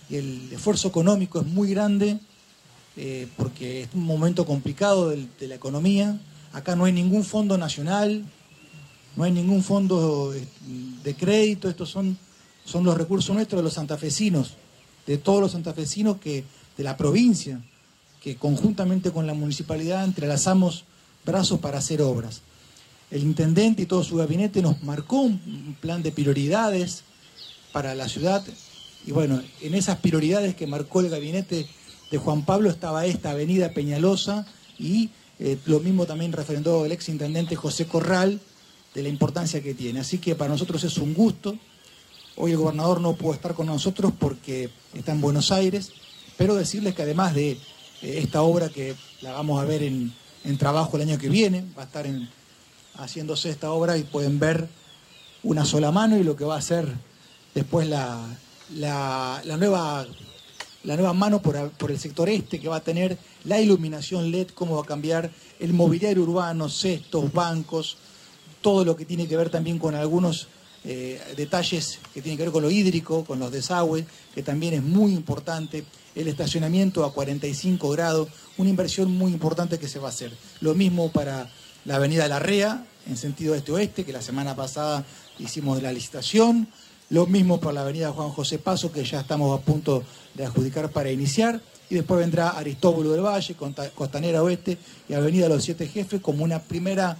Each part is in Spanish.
y el esfuerzo económico es muy grande porque es un momento complicado de la economía. Acá no hay ningún fondo nacional, no hay ningún fondo de crédito, estos son los recursos nuestros de los santafesinos, de todos los santafesinos de la provincia, que conjuntamente con la municipalidad entrelazamos brazos para hacer obras. El intendente y todo su gabinete nos marcó un plan de prioridades para la ciudad, y bueno, en esas prioridades que marcó el gabinete de Juan Pablo estaba esta avenida Peñalosa, y lo mismo también refrendó el ex intendente José Corral, de la importancia que tiene. Así que para nosotros es un gusto. Hoy el gobernador no pudo estar con nosotros porque está en Buenos Aires, pero decirles que además de esta obra que la vamos a ver en trabajo el año que viene, va a estar haciéndose esta obra y pueden ver una sola mano y lo que va a ser después la nueva mano por el sector este, que va a tener la iluminación LED, cómo va a cambiar el mobiliario urbano, cestos, bancos, todo lo que tiene que ver también con algunos detalles que tienen que ver con lo hídrico, con los desagües, que también es muy importante, el estacionamiento a 45 grados, una inversión muy importante que se va a hacer. Lo mismo para la avenida Larrea, en sentido este-oeste, que la semana pasada hicimos la licitación, lo mismo para la avenida Juan José Paso, que ya estamos a punto de adjudicar para iniciar, y después vendrá Aristóbulo del Valle, Costanera Oeste y avenida Los Siete Jefes como una primera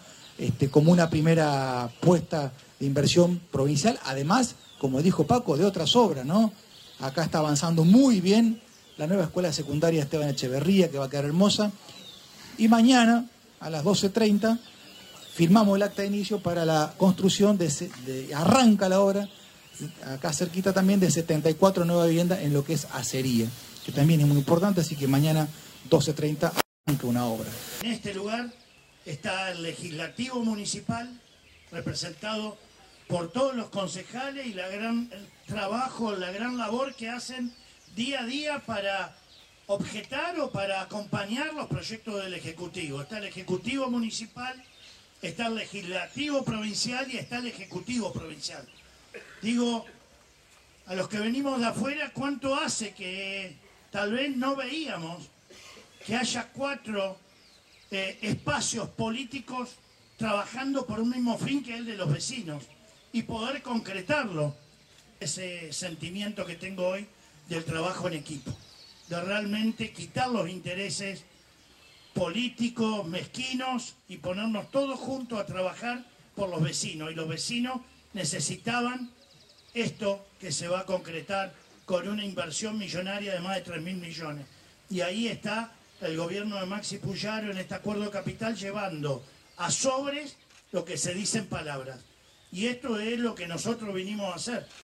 puesta de inversión provincial, además, como dijo Paco, de otras obras, ¿no? Acá está avanzando muy bien la nueva escuela secundaria Esteban Echeverría, que va a quedar hermosa, y mañana, a las 12:30, firmamos el acta de inicio para la construcción arranca la obra, acá cerquita también, de 74 nuevas viviendas en lo que es acería, que también es muy importante, así que mañana, 12:30, arranca una obra. En este lugar está el legislativo municipal, representado por todos los concejales y el trabajo, la gran labor que hacen día a día para objetar o para acompañar los proyectos del Ejecutivo. Está el Ejecutivo municipal, está el Legislativo provincial y está el Ejecutivo provincial. Digo, a los que venimos de afuera, ¿cuánto hace que tal vez no veíamos que haya 4 espacios políticos trabajando por un mismo fin, que es el de los vecinos, y poder concretarlo? Ese sentimiento que tengo hoy del trabajo en equipo, de realmente quitar los intereses políticos mezquinos y ponernos todos juntos a trabajar por los vecinos, y los vecinos necesitaban esto que se va a concretar con una inversión millonaria de más de 3.000 millones, y ahí está el gobierno de Maxi Puyaro en este acuerdo capital llevando a sobres lo que se dice en palabras. Y esto es lo que nosotros vinimos a hacer.